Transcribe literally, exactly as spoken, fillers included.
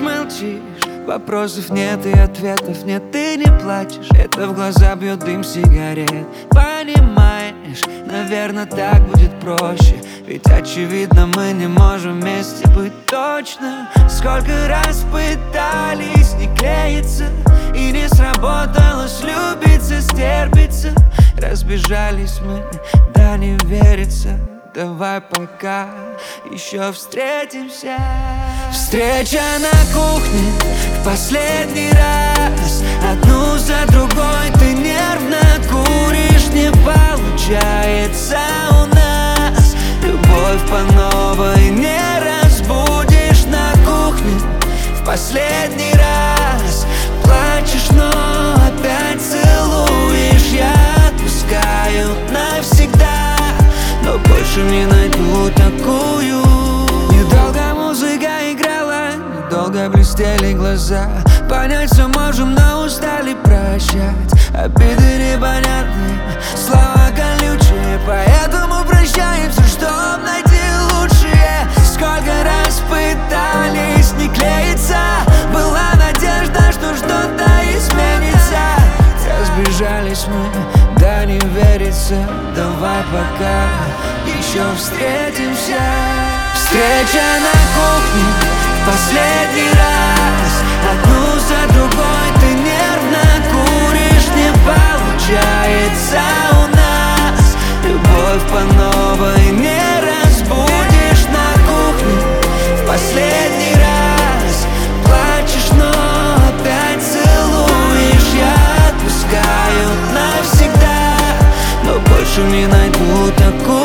молчишь, вопросов нет и ответов нет, ты не плачешь. Это в глаза бьет дым сигарет. Понимаешь, наверное, так будет проще, ведь очевидно мы не можем вместе быть точно. Сколько раз пытались не клеиться, и не сработало слюбиться, стерпиться. Разбежались мы, да не верится. Давай пока еще встретимся. Встреча на кухне в последний раз. Одну за другой ты нервно куришь. Не получается у нас. Любовь по новой не разбудишь. На кухне в последний раз. Плачешь, но опять целуешь. Я отпускаю навсегда, но больше не найду такую. Недолго музыка играла, недолго блестели глаза. Понять все можем, но устали прощать. Обиды непонятные, слова колючие, поэтому прощаемся, чтоб найти лучшее. Сколько раз пытались не клеиться, была надежда, что что-то изменится. Разбежались мы, да не верится. Давай пока еще встретимся. Встреча на кухне в последний раз. Одну за другой ты нервно куришь. Не получается у нас. Любовь по новой не разбудишь. На кухне в последний раз. Плачешь, но опять целуешь. Я отпускаю навсегда, но больше не найду такую.